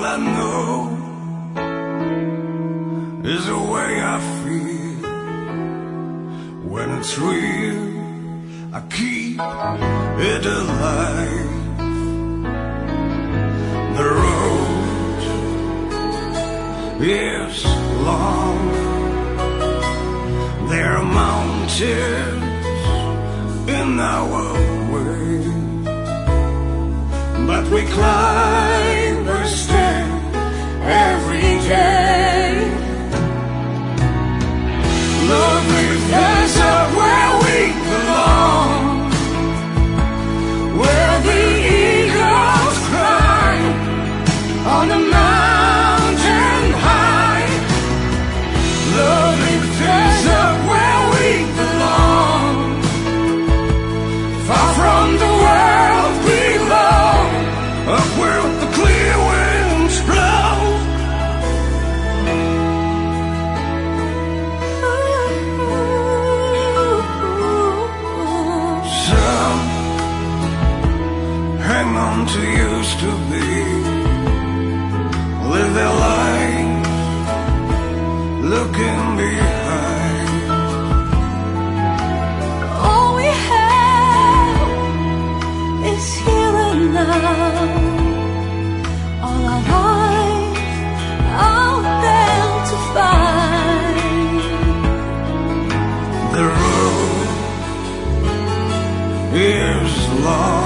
I know is the way I feel. When it's real, I keep it alive. The road is long. There are mountains in our way, but we climb a step every day. Love lifts us up where we belong, where the eagles cry on the mountain high. Love lifts us up where we belong, far from the world below, up where the clear winds blow. Some hang on to used to be, live their lives looking behind. All we have is here and now. All our lives out there to find. The road is long.